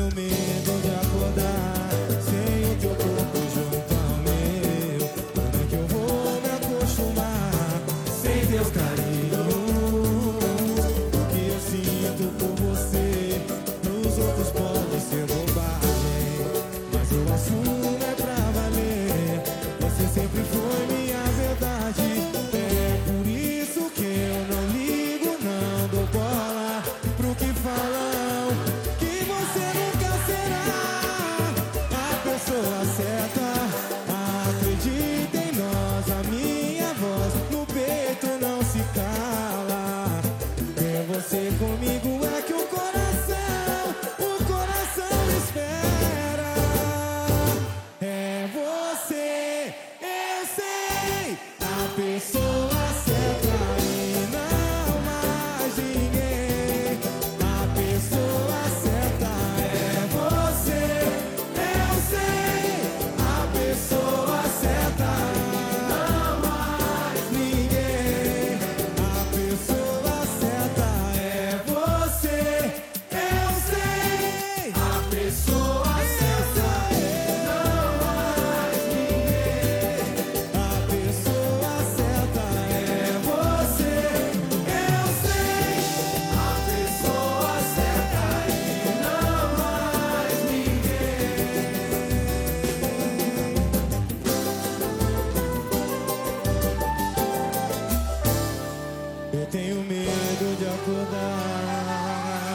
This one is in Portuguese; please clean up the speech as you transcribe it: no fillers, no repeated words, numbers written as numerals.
medo de acordar sem o teu corpo junto ao meu. Como é que eu vou me acostumar sem teus carinhos? O que eu sinto por você nos outros pode ser bobagem, mas eu assumo, é pra valer. Você sempre foi minha verdade. É por isso que eu não ligo, não dou bola pro que falam, que você nunca será a pessoa certa. Acredita em nós, a minha voz no peito não se cala. Ter você comigo é que o coração espera. É você, eu sei, a pessoa certa e não mais ninguém. A pessoa certa é você, eu sei, a pessoa certa e não mais ninguém. A pessoa certa é você, eu sei, a pessoa certa e não mais ninguém. A pessoa certa é você, eu sei, a pessoa certa e não mais ninguém. Eu tenho medo de acordar